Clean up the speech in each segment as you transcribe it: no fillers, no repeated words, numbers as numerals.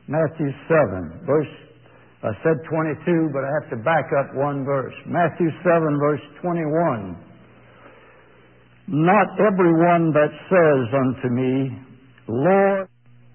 Matthew 7, I said 22, but I have to back up one verse. Matthew 7, verse 21. Not everyone that says unto me, Lord,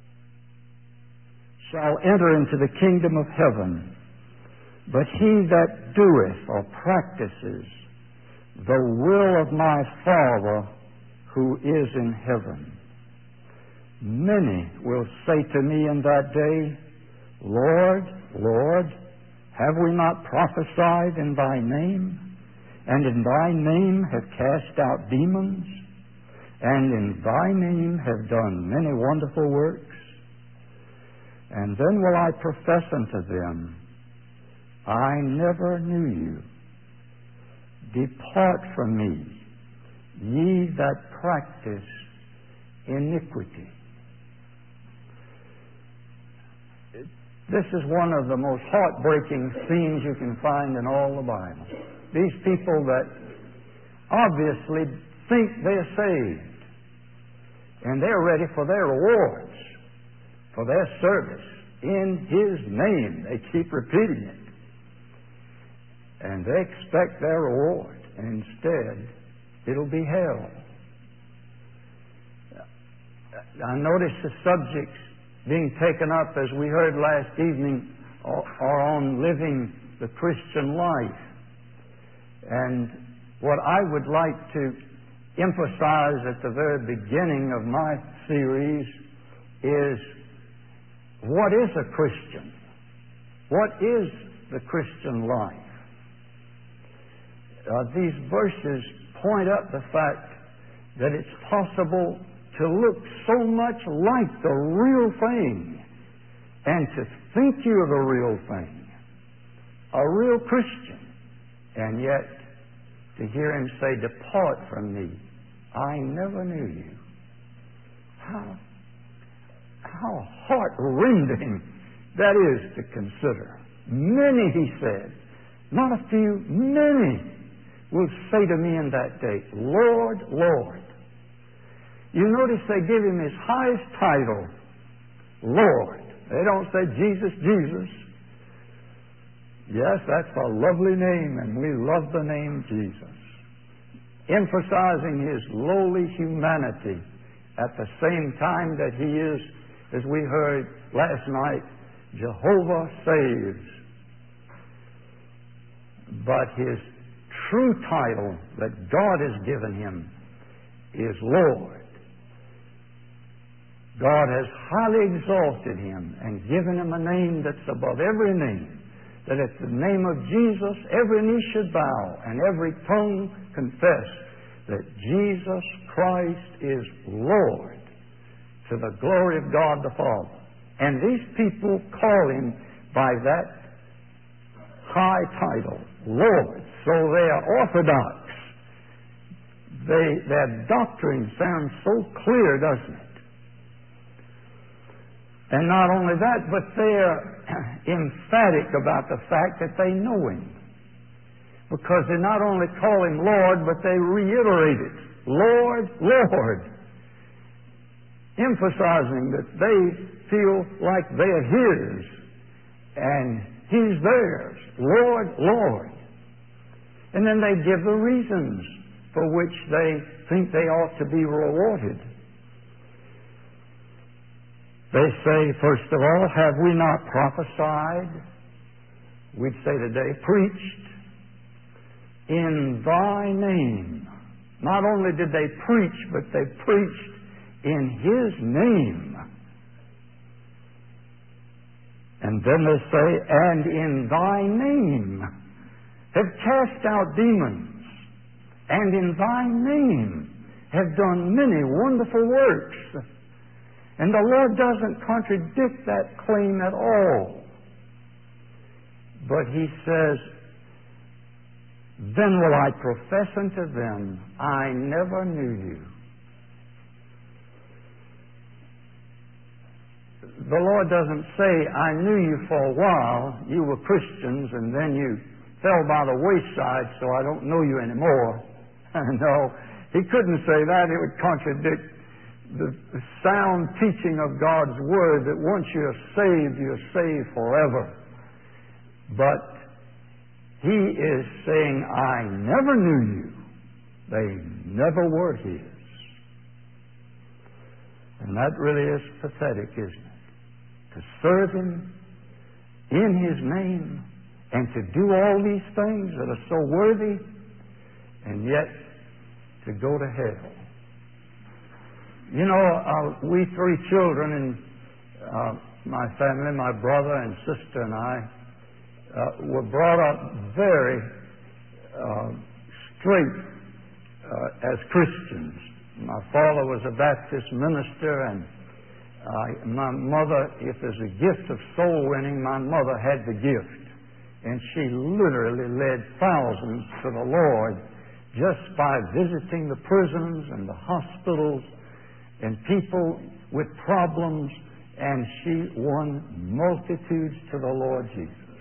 shall enter into the kingdom of heaven, but he that doeth or practices the will of my Father who is in heaven. Many will say to me in that day, Lord, Lord, have we not prophesied in thy name? And in thy name have cast out demons? And in thy name have done many wonderful works? And then will I profess unto them, I never knew you. Depart from me, ye that practice iniquity. This is one of the most heartbreaking scenes you can find in all the Bible. These people that obviously think they're saved, and they're ready for their rewards, for their service in His name. They keep repeating it. And they expect their reward, and instead, it'll be hell. I notice the subjects being taken up, as we heard last evening, are on living the Christian life. And what I would like to emphasize at the very beginning of my series is, what is a Christian? What is the Christian life? These verses point up the fact that it's possible to look so much like the real thing and to think you're the real thing, a real Christian, and yet to hear Him say, depart from me, I never knew you. How heart-rending that is to consider. Many, He said, not a few, many will say to me in that day, Lord, Lord. You notice they give Him His highest title, Lord. They don't say Jesus, Jesus. Yes, that's a lovely name, and we love the name Jesus. Emphasizing His lowly humanity at the same time that He is, as we heard last night, Jehovah saves. But His true title that God has given Him is Lord. God has highly exalted Him and given Him a name that's above every name, that at the name of Jesus every knee should bow and every tongue confess that Jesus Christ is Lord, to the glory of God the Father. And these people call Him by that high title, Lord. So they are orthodox. Their doctrine sounds so clear, doesn't it? And not only that, but they're emphatic about the fact that they know Him. Because they not only call Him Lord, but they reiterate it. Lord, Lord. Emphasizing that they feel like they're His and He's theirs. Lord, Lord. And then they give the reasons for which they think they ought to be rewarded. They say, first of all, have we not prophesied? We'd say today, preached in thy name. Not only did they preach, but they preached in His name. And then they say, and in thy name have cast out demons, and in thy name have done many wonderful works. And the Lord doesn't contradict that claim at all. But He says, then will I profess unto them, I never knew you. The Lord doesn't say, I knew you for a while, you were Christians, and then you fell by the wayside, so I don't know you anymore. No, He couldn't say that. It would contradict the sound teaching of God's Word that once you're saved forever. But He is saying, I never knew you. They never were His. And that really is pathetic, isn't it? To serve Him in His name and to do all these things that are so worthy, and yet to go to hell. You know, we three children in my family, my brother and sister and I, were brought up very straight as Christians. My father was a Baptist minister, and my mother, if there's a gift of soul winning, my mother had the gift. And she literally led thousands to the Lord just by visiting the prisons and the hospitals and people with problems, and she won multitudes to the Lord Jesus.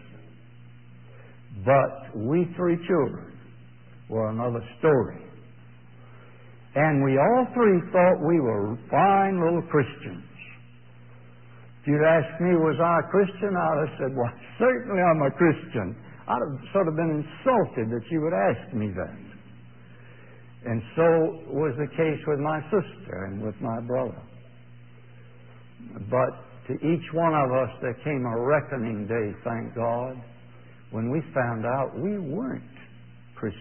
But we three children were another story. And we all three thought we were fine little Christians. If you'd asked me, was I a Christian? I'd have said, well, certainly I'm a Christian. I'd have sort of been insulted that you would ask me that. And so was the case with my sister and with my brother. But to each one of us there came a reckoning day, thank God, when we found out we weren't Christians.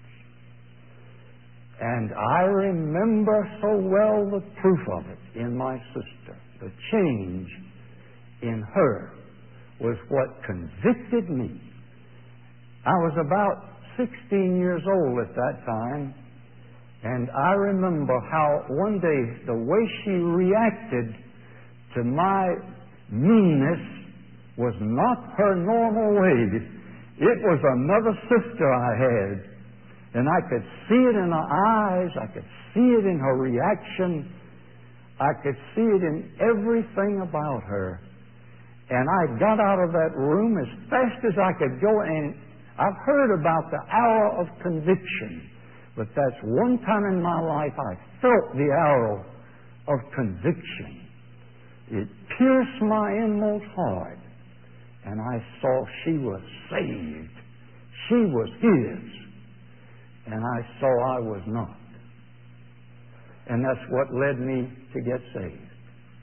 And I remember so well the proof of it in my sister. The change in her was what convicted me. I was about 16 years old at that time, and I remember how one day the way she reacted to my meanness was not her normal way. It was another sister I had. And I could see it in her eyes. I could see it in her reaction. I could see it in everything about her. And I got out of that room as fast as I could go. And I've heard about the hour of conviction. But that's one time in my life I felt the arrow of conviction. It pierced my inmost heart. And I saw she was saved. She was His. And I saw I was not. And that's what led me to get saved.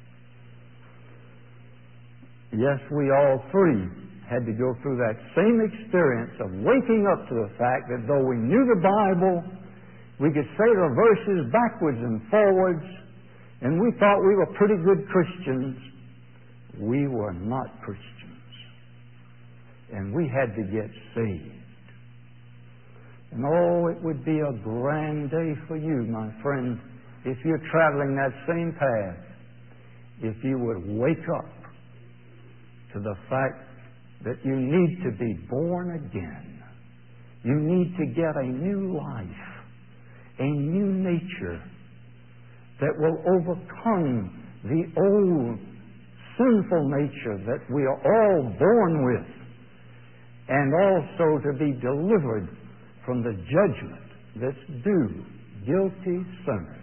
Yes, we all three had to go through that same experience of waking up to the fact that though we knew the Bible, we could say the verses backwards and forwards, and we thought we were pretty good Christians. We were not Christians. And we had to get saved. And oh, it would be a grand day for you, my friend, if you're traveling that same path, if you would wake up to the fact that you need to be born again. You need to get a new life, a new nature that will overcome the old sinful nature that we are all born with, and also to be delivered from the judgment that's due guilty sinners.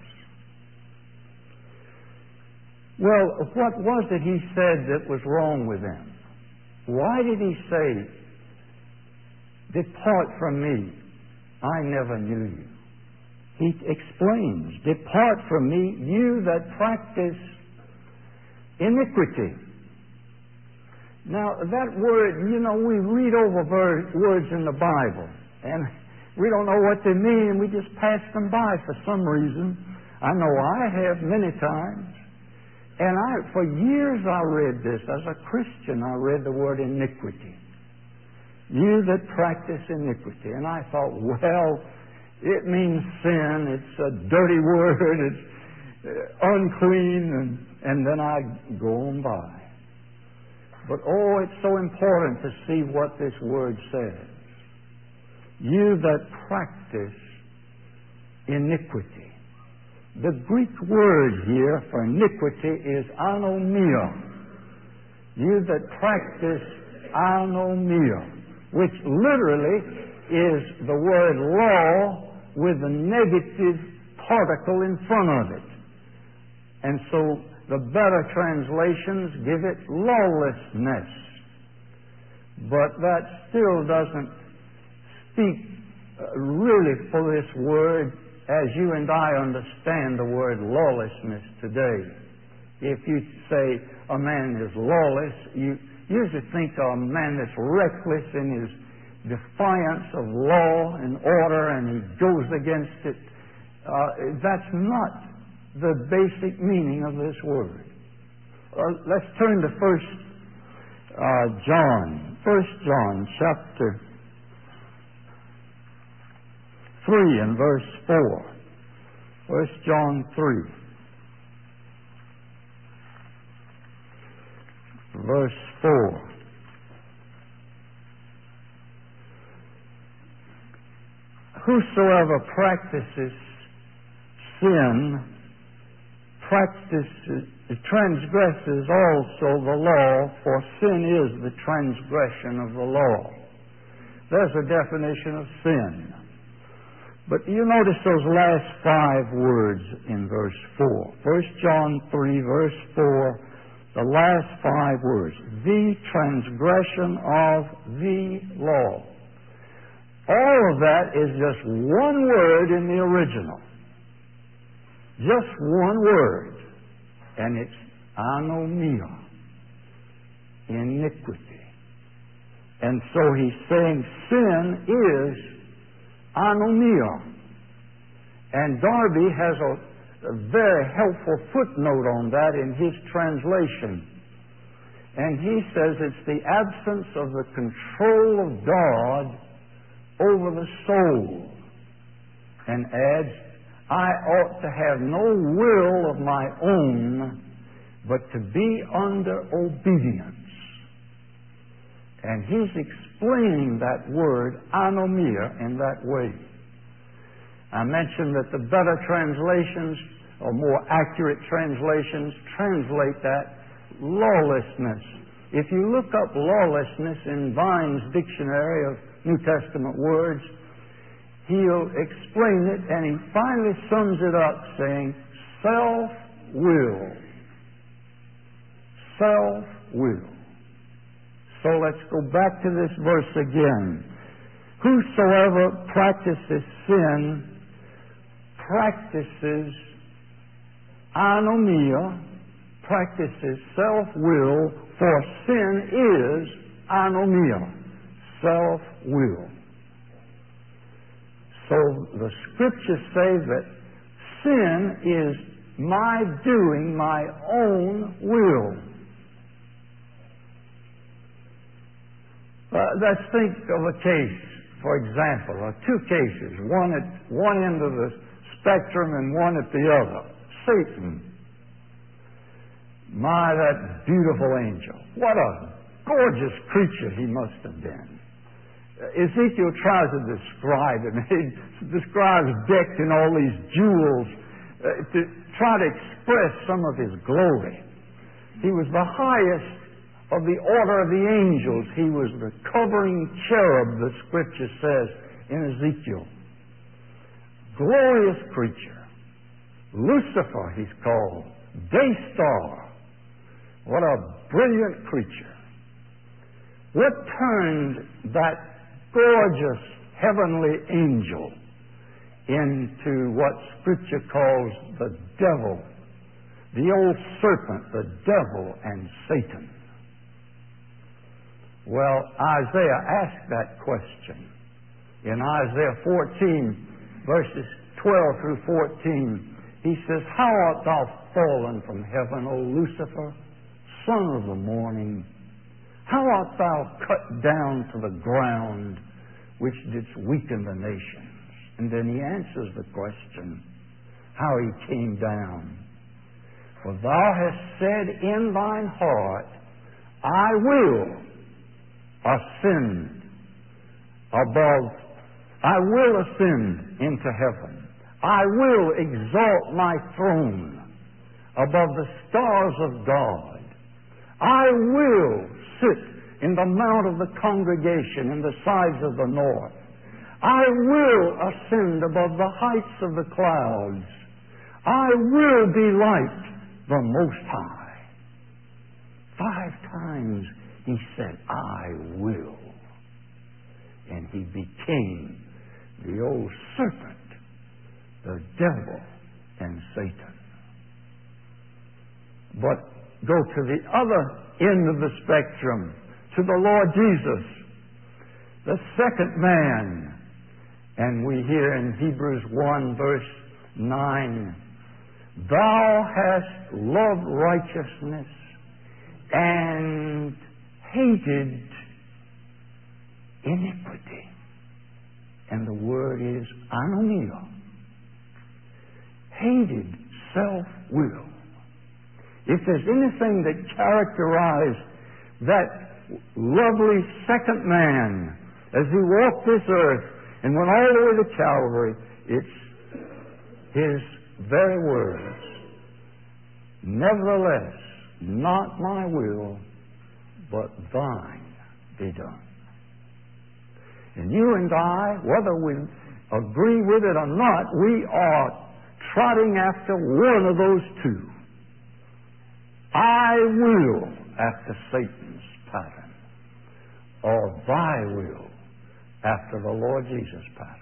Well, what was it He said that was wrong with them? Why did He say, "Depart from me, I never knew you"? He explains, "Depart from me, you that practice iniquity." Now, that word, we read over words in the Bible, and we don't know what they mean, and we just pass them by for some reason. I know I have many times. And for years I read this. As a Christian, I read the word iniquity. You that practice iniquity. And I thought, well, it means sin. It's a dirty word. It's unclean. And then I go on by. But oh, it's so important to see what this word says. You that practice iniquity. The Greek word here for iniquity is anomia. You that practice anomia, which literally is the word law with a negative particle in front of it. And so the better translations give it lawlessness. But that still doesn't speak really for this word as you and I understand the word lawlessness today. If you say a man is lawless, you usually think of a man that's reckless in his defiance of law and order and he goes against it. That's not the basic meaning of this word. Let's turn to 1 John. 1 John chapter 3 and verse 4. 1 John 3. Verse 4. Whosoever practices sin transgresses also the law, for sin is the transgression of the law. There's a definition of sin. But you notice those last 5 words in verse 4. 1 John 3, verse 4, the last 5 words. The transgression of the law. All of that is just one word in the original. Just one word. And it's anomia, iniquity. And so he's saying sin is anomia. And Darby has a very helpful footnote on that in his translation. And he says it's the absence of the control of God over the soul. And adds, I ought to have no will of my own, but to be under obedience. And he's explaining that word, anomia, in that way. I mentioned that the better translations, or more accurate translations, translate that lawlessness. If you look up lawlessness in Vine's Dictionary of New Testament Words, he'll explain it, and he finally sums it up saying, self-will. Self-will. So let's go back to this verse again. Whosoever practices sin practices anomia, practices self-will, for sin is anomia, self-will. So the Scriptures say that sin is my doing my own will. Let's think of a case, for example, or 2 cases, one at one end of the spectrum and one at the other. Satan. My, that beautiful angel. What a gorgeous creature he must have been. Ezekiel tries to describe him. He describes decked in all these jewels to try to express some of his glory. He was the highest of the order of the angels. He was the covering cherub, the Scripture says in Ezekiel. Glorious creature. Lucifer, he's called. Day star. What a brilliant creature. What turned that gorgeous heavenly angel into what Scripture calls the devil, the old serpent, the devil and Satan? Well, Isaiah asked that question. In Isaiah 14, verses 12 through 14, he says, How art thou fallen from heaven, O Lucifer, son of the morning? How art thou cut down to the ground, which didst weaken the nations? And then he answers the question, how he came down. For thou hast said in thine heart, I will ascend into heaven. I will exalt my throne above the stars of God. I will sit in the mount of the congregation in the sides of the north. I will ascend above the heights of the clouds. I will be light the Most High. 5 times he said, I will. And he became the old serpent, the devil, and Satan. But go to the other end of the spectrum, to the Lord Jesus, the second man. And we hear in Hebrews 1 verse 9, Thou hast loved righteousness and hated iniquity. And the word is anomia. Hated self-will. If there's anything that characterized that lovely second man as he walked this earth and went all the way to Calvary, it's his very words. Nevertheless, not my will, but thine be done. And you and I, whether we agree with it or not, we are trotting after one of those two. I will after Satan's pattern, or thy will after the Lord Jesus' pattern.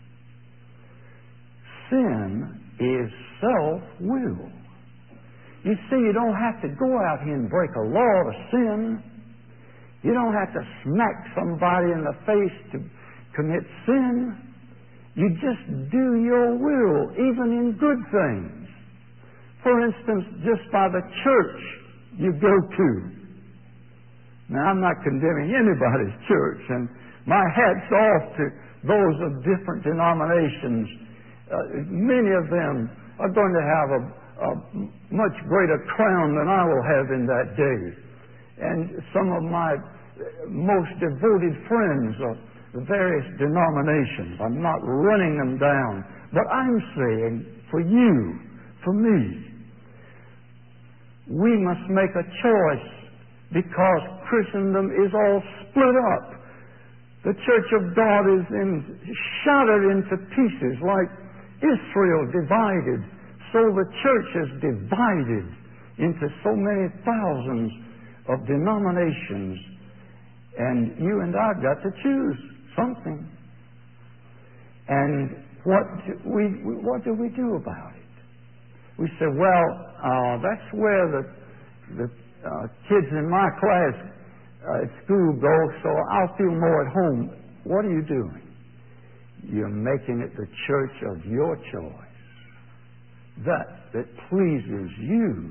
Sin is self-will. You see, you don't have to go out here and break a law to sin. You don't have to smack somebody in the face to commit sin. You just do your will, even in good things. For instance, just by the church you go to. Now, I'm not condemning anybody's church, and my hat's off to those of different denominations. Many of them are going to have a much greater crown than I will have in that day. And some of my most devoted friends of the various denominations, I'm not running them down, but I'm saying for you, for me, we must make a choice because Christendom is all split up. The Church of God is shattered into pieces like Israel divided. So the church is divided into so many thousands of denominations, and you and I've got to choose something. And what do we do about it? We say, well, that's where the kids in my class at school go, so I'll feel more at home. What are you doing? You're making it the church of your choice. That pleases you.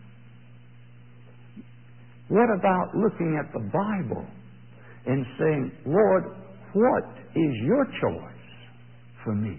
What about looking at the Bible and saying, Lord, what is your choice for me?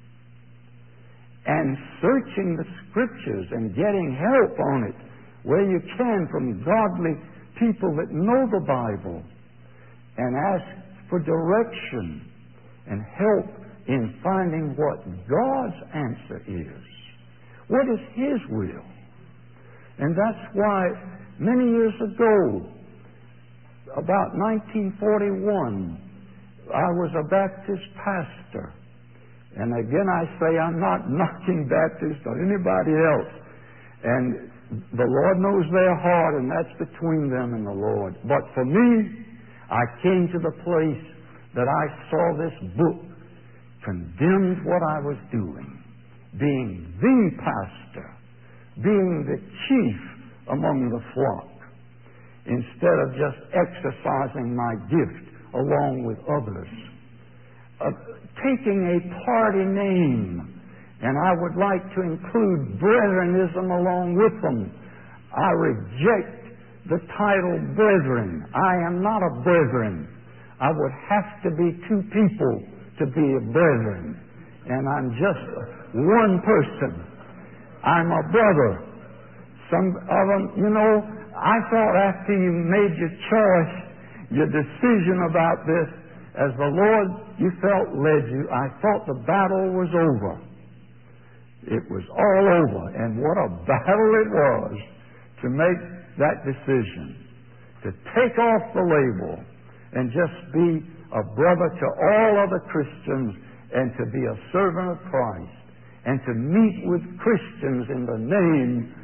And searching the Scriptures and getting help on it where you can from godly people that know the Bible, and ask for direction and help in finding what God's answer is. What is His will? And that's why many years ago, about 1941, I was a Baptist pastor. And again I say, I'm not knocking Baptists or anybody else. And the Lord knows their heart, and that's between them and the Lord. But for me, I came to the place that I saw this book condemned what I was doing. Being the pastor, being the chief among the flock, instead of just exercising my gift along with others. Taking a party name, and I would like to include Brethrenism along with them. I reject the title brethren. I am not a brethren. I would have to be two people to be a brethren, and I'm just one person. I'm a brother. Some of them, I thought after you made your choice, your decision about this, as the Lord you felt led you, I thought the battle was over. It was all over, and what a battle it was to make that decision, to take off the label and just be a brother to all other Christians and to be a servant of Christ and to meet with Christians in the name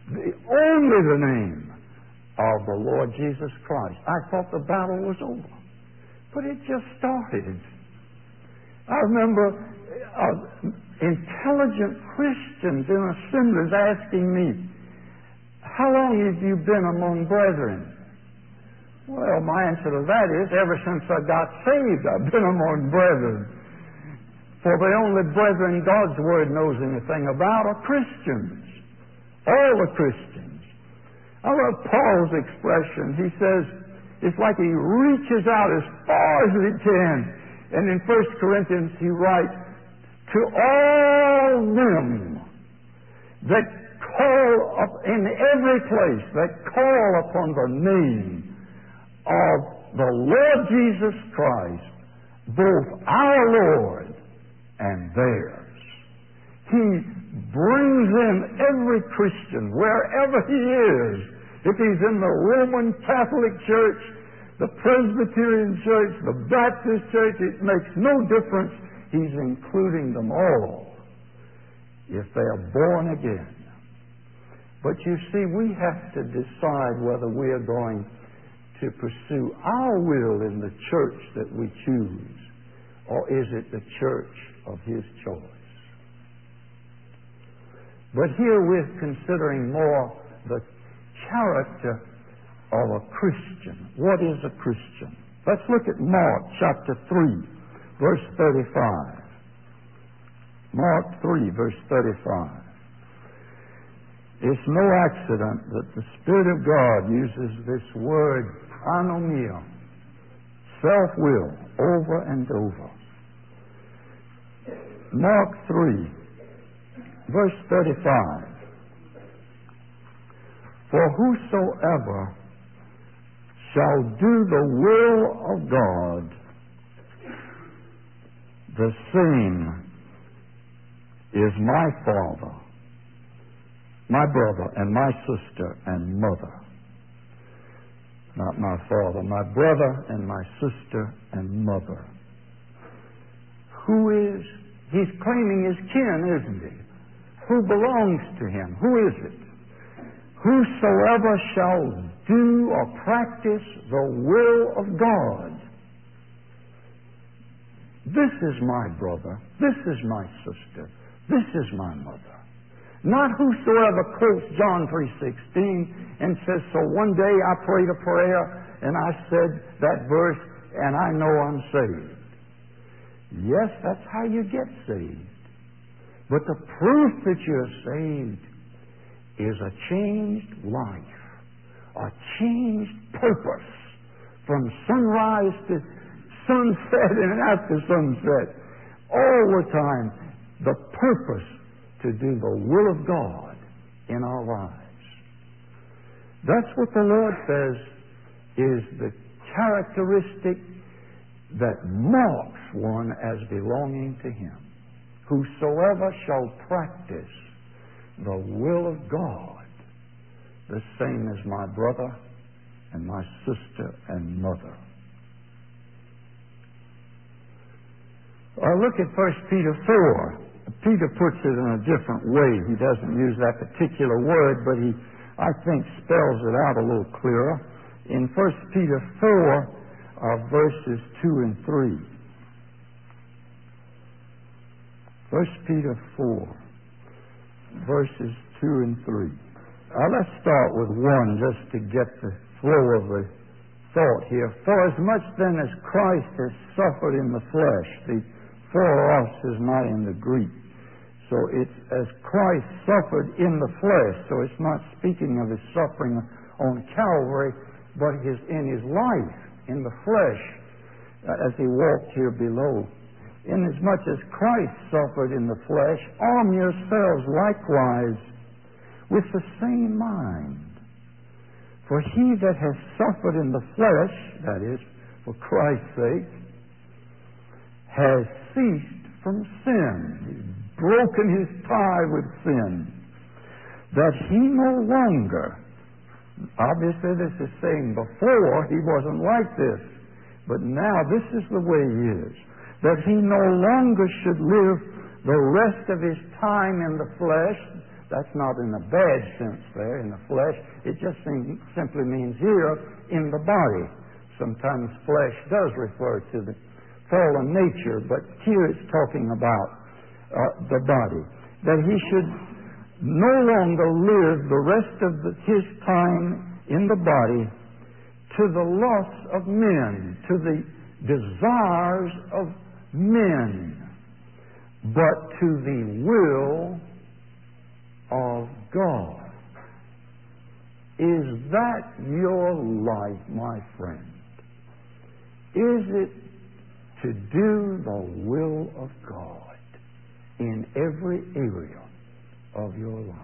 Only the name of the Lord Jesus Christ. I thought the battle was over, but it just started. I remember intelligent Christians in assemblies asking me, "How long have you been among brethren?" Well, my answer to that is, ever since I got saved, I've been among brethren. For the only brethren God's Word knows anything about are Christians. All the Christians. I love Paul's expression. He says, it's like he reaches out as far as he can. And in 1 Corinthians he writes, "To all them that call up in every place, that call upon the name of the Lord Jesus Christ, both our Lord and theirs." He brings in every Christian, wherever he is. If he's in the Roman Catholic Church, the Presbyterian Church, the Baptist Church, it makes no difference. He's including them all if they are born again. But you see, we have to decide whether we are going to pursue our will in the church that we choose, or is it the church of His choice? But here we're considering more the character of a Christian. What is a Christian? Let's look at Mark chapter 3, verse 35. Mark 3, verse 35. It's no accident that the Spirit of God uses this word anomia, self-will, over and over. Mark 3, verse 35. For whosoever shall do the will of God, the same is my father, my brother, and my sister, and mother. Not my father, my brother, and my sister, and mother. Who is, he's claiming his kin, isn't he? Who belongs to him? Who is it? Whosoever shall do or practice the will of God. This is my brother. This is my sister. This is my mother. Not whosoever quotes John 3:16 and says, so one day I prayed a prayer and I said that verse and I know I'm saved. Yes, that's how you get saved. But the proof that you're saved is a changed life, a changed purpose from sunrise to sunset and after sunset. All the time, the purpose to do the will of God in our lives. That's what the Lord says is the characteristic that marks one as belonging to Him. Whosoever shall practice the will of God, the same as my brother and my sister and mother. Look at 1 Peter 4. Peter puts it in a different way. He doesn't use that particular word, but he, I think, spells it out a little clearer. In 1 Peter 4, verses 2 and 3. 1 Peter 4, verses 2 and 3. Let's start with 1 just to get the flow of the thought here. For as much then as Christ has suffered in the flesh, the for us is not in the Greek. So it's as Christ suffered in the flesh. So it's not speaking of His suffering on Calvary, but in His life, in the flesh, as He walked here below. Inasmuch as Christ suffered in the flesh, arm yourselves likewise with the same mind. For he that has suffered in the flesh, that is, for Christ's sake, has ceased from sin. He's broken his tie with sin. That he no longer, obviously this is saying before he wasn't like this, but now this is the way he is. That he no longer should live the rest of his time in the flesh, That's not in a bad sense there, in the flesh. It just simply means here, in the body. Sometimes flesh does refer to the fallen nature, but here it's talking about the body. That he should no longer live the rest of his time in the body to the lusts of men, to the desires of men, but to the will of God. Is that your life, my friend? Is it to do the will of God in every area of your life?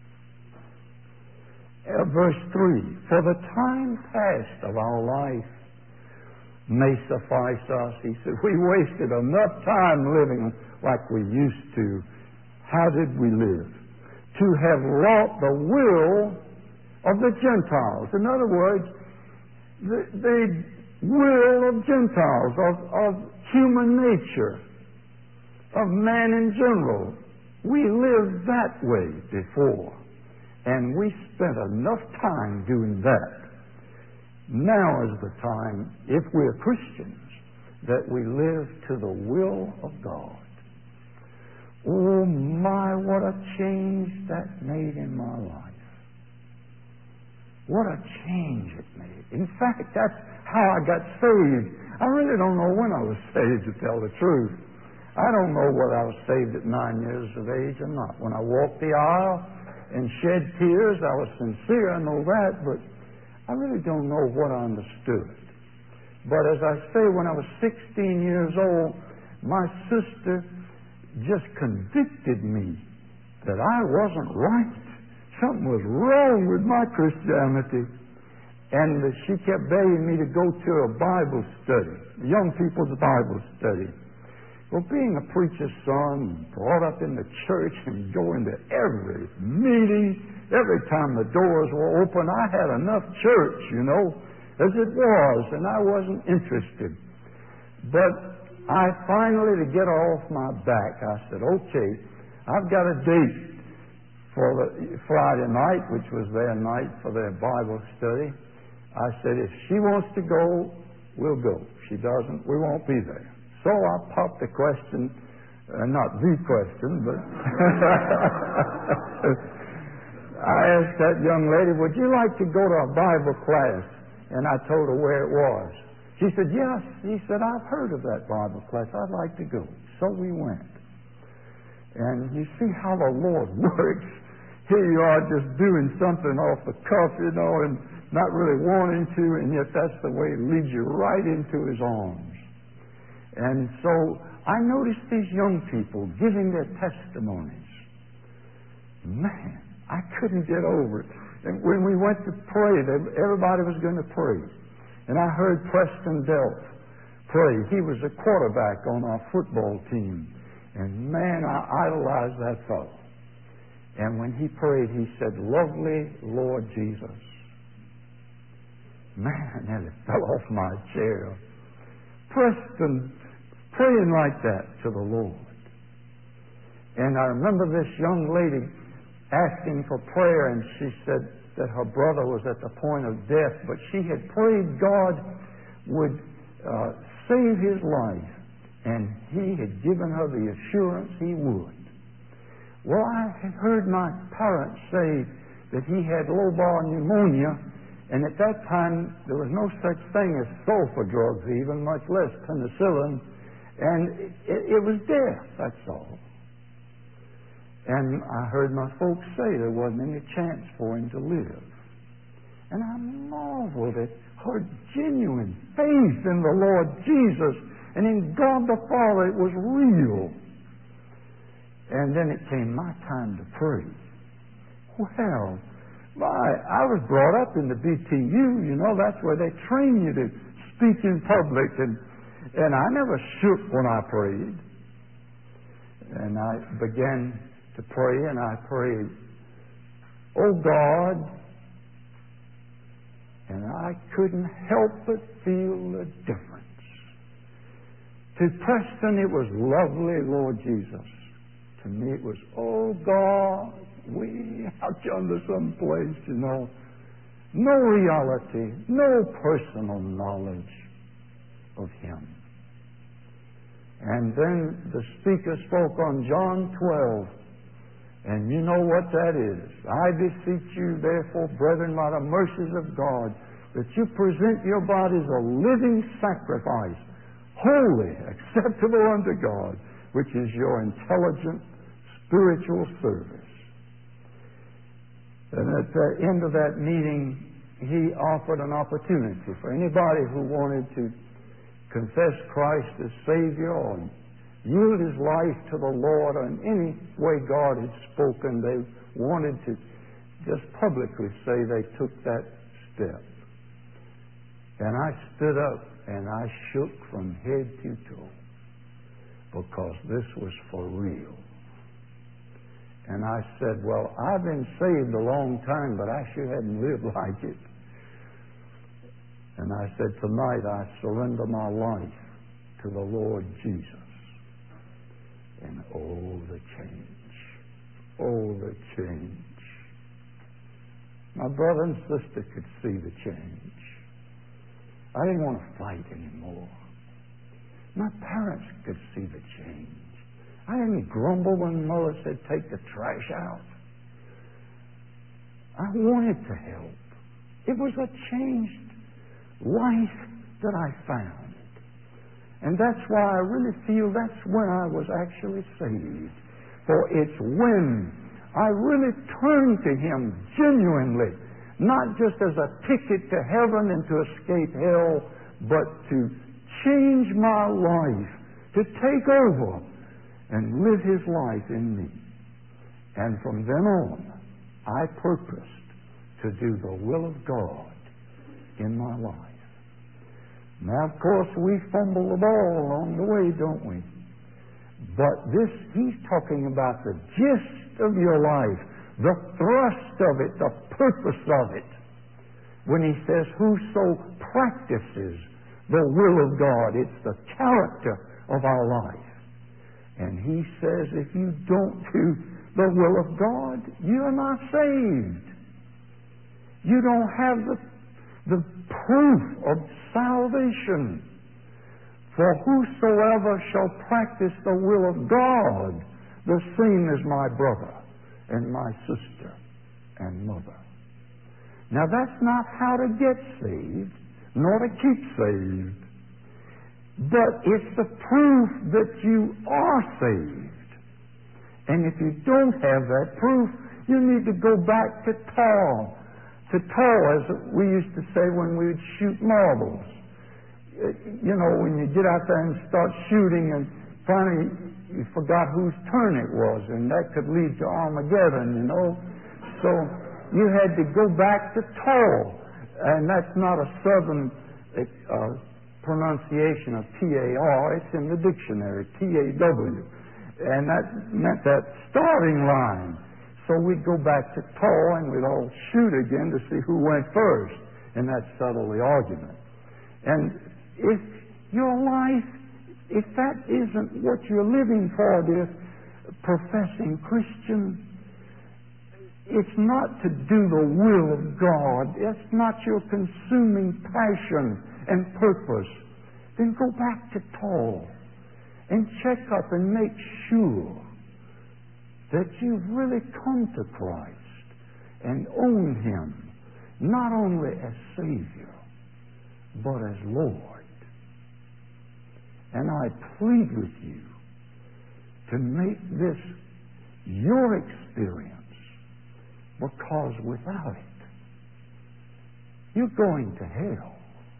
Verse 3, for the time past of our life may suffice us. He said, we wasted enough time living like we used to. How did we live? To have wrought the will of the Gentiles. In other words, the will of Gentiles, of human nature, of man in general. We lived that way before. And we spent enough time doing that. Now is the time, if we're Christians, that we live to the will of God. Oh my, what a change that made in my life. What a change it made. In fact, that's how I got saved. I really don't know when I was saved, to tell the truth. I don't know whether I was saved at 9 years of age or not. When I walked the aisle and shed tears, I was sincere, I know that, but I really don't know what I understood. But as I say, when I was 16 years old, my sister just convicted me that I wasn't right. Something was wrong with my Christianity. And she kept begging me to go to a Bible study, young people's Bible study. Well, being a preacher's son, brought up in the church and going to every meeting, every time the doors were open, I had enough church, as it was, and I wasn't interested. But I finally, to get off my back, I said, okay, I've got a date for the Friday night, which was their night for their Bible study. I said, if she wants to go, we'll go. If she doesn't, we won't be there. So I popped the question, not the question, but I asked that young lady, would you like to go to a Bible class? And I told her where it was. She said, yes. He said, I've heard of that Bible class. I'd like to go. So we went. And you see how the Lord works. Here you are just doing something off the cuff, and not really wanting to, and yet that's the way it leads you right into His arms. And so I noticed these young people giving their testimonies. Man, I couldn't get over it. And when we went to pray, everybody was going to pray. And I heard Preston Delph pray. He was a quarterback on our football team. And man, I idolized that fellow. And when he prayed, he said, lovely Lord Jesus. Man, and it fell off my chair. Preston praying like that to the Lord. And I remember this young lady asking for prayer, and she said that her brother was at the point of death, but she had prayed God would save his life, and He had given her the assurance He would. Well, I had heard my parents say that he had lobar pneumonia, and at that time there was no such thing as sulfur drugs, even much less penicillin, and it was death, that's all. And I heard my folks say there wasn't any chance for him to live. And I marveled at her genuine faith in the Lord Jesus and in God the Father. It was real. And then it came my time to pray. Well, I was brought up in the BTU, that's where they train you to speak in public, and I never shook when I prayed. And I began to pray, and I prayed, oh God, and I couldn't help but feel the difference. To Preston, it was lovely, Lord Jesus. To me, it was, oh God, way out yonder someplace, you know. No reality, no personal knowledge of Him. And then the speaker spoke on John 12, and you know what that is. I beseech you, therefore, brethren, by the mercies of God, that you present your bodies a living sacrifice, holy, acceptable unto God, which is your intelligent, spiritual service. And at the end of that meeting, he offered an opportunity for anybody who wanted to confess Christ as Savior or yield his life to the Lord, or in any way God had spoken, they wanted to just publicly say they took that step. And I stood up and I shook from head to toe, because this was for real. And I said, well, I've been saved a long time, but I sure hadn't lived like it. And I said, tonight I surrender my life to the Lord Jesus. And oh, the change. Oh, the change. My brother and sister could see the change. I didn't want to fight anymore. My parents could see the change. I didn't grumble when Mother said, take the trash out. I wanted to help. It was a changed life that I found. And that's why I really feel that's when I was actually saved. For it's when I really turned to Him genuinely, not just as a ticket to heaven and to escape hell, but to change my life, to take over and live His life in me. And from then on, I purposed to do the will of God in my life. Now, of course, we fumble the ball along the way, don't we? But this, he's talking about the gist of your life, the thrust of it, the purpose of it. When he says, whoso practices the will of God, it's the character of our life. And he says, if you don't do the will of God, you're not saved. You don't have the proof of salvation. For whosoever shall practice the will of God, the same is my brother and my sister and mother. Now that's not how to get saved, nor to keep saved. But it's the proof that you are saved. And if you don't have that proof, you need to go back to Tor. To Tor, as we used to say when we would shoot marbles. You know, when you get out there and start shooting and finally you forgot whose turn it was, and that could lead to Armageddon, you know. So you had to go back to Tor. And that's not a southern pronunciation of T-A-R. It's in the dictionary, T-A-W. And that meant that starting line. So we'd go back to Tor and we'd all shoot again to see who went first. And that settled the argument. And if your life, if that isn't what you're living for, dear professing Christian, it's not to do the will of God. It's not your consuming passion and purpose. Then go back to Tor and check up and make sure that you've really come to Christ and own Him, not only as Savior, but as Lord. And I plead with you to make this your experience, because without it, you're going to hell.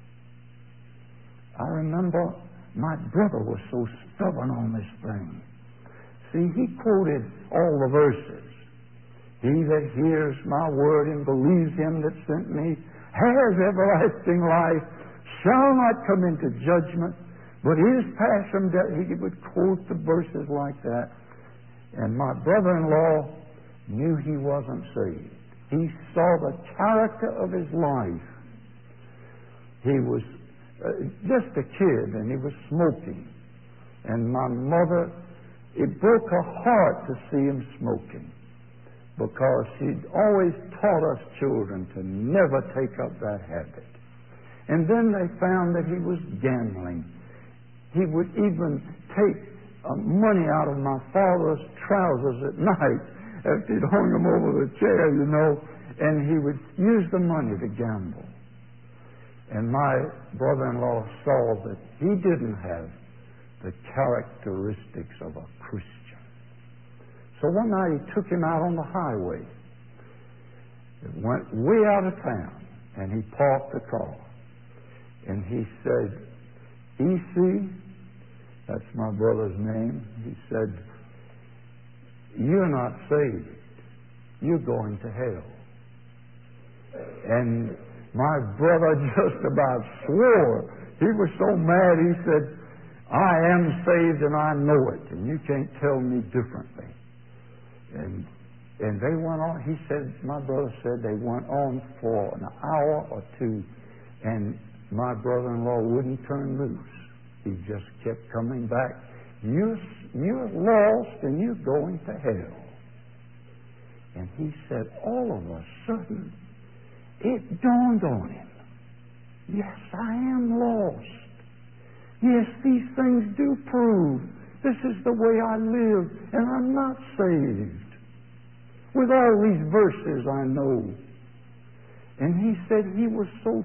I remember my brother was so stubborn on this thing. See, he quoted all the verses. He that hears my word and believes Him that sent me has everlasting life, shall not come into judgment, but is passed from death. He would quote the verses like that. And my brother-in-law knew he wasn't saved. He saw the character of his life. He was just a kid, and he was smoking. And my mother, it broke her heart to see him smoking. because he'd always taught us children to never take up that habit. And then they found that he was gambling. He would even take money out of my father's trousers at night after he'd hung them over the chair, and he would use the money to gamble. And my brother-in-law saw that he didn't have the characteristics of a Christian. So one night he took him out on the highway. It went way out of town, and he parked the car. And he said, E.C., that's my brother's name, he said, you're not saved. You're going to hell. And my brother just about swore. He was so mad, he said, I am saved and I know it, and you can't tell me differently. And they went on, he said, my brother said they went on for an hour or two, and my brother-in-law wouldn't turn loose. He just kept coming back. You're lost and you're going to hell. And he said, all of a sudden, it dawned on him. Yes, I am lost. Yes, these things do prove this is the way I live, and I'm not saved. With all these verses I know. And he said he was so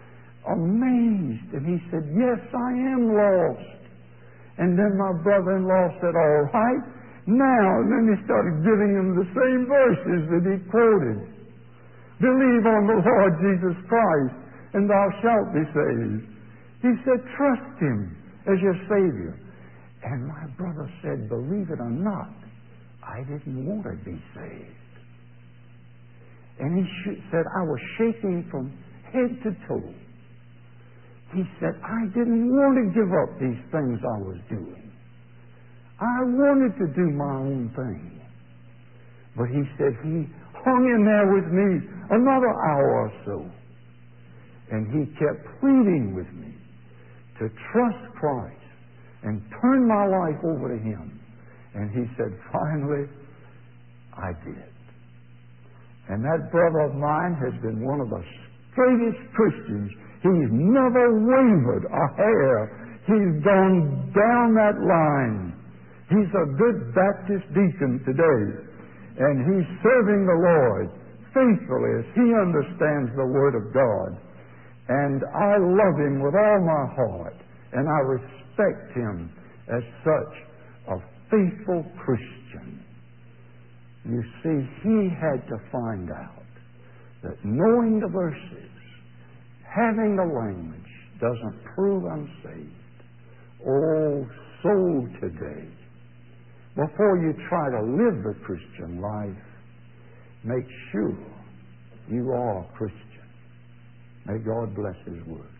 amazed, and he said, yes, I am lost. And then my brother-in-law said, all right, now. And then he started giving him the same verses that he quoted. Believe on the Lord Jesus Christ, and thou shalt be saved. He said, trust Him as your Savior. And my brother said, believe it or not, I didn't want to be saved. And he said, I was shaking from head to toe. He said, I didn't want to give up these things I was doing. I wanted to do my own thing. But he said he hung in there with me another hour or so. And he kept pleading with me to trust Christ and turn my life over to Him. And he said, finally, I did. And that brother of mine has been one of the straightest Christians. He's never wavered a hair. He's gone down that line. He's a good Baptist deacon today. And he's serving the Lord faithfully as he understands the Word of God. And I love him with all my heart. And I respect him as such a faithful Christian. You see, he had to find out that knowing the verses, having the language, doesn't prove I'm saved. Oh, so today, before you try to live the Christian life, make sure you are a Christian. May God bless His Word.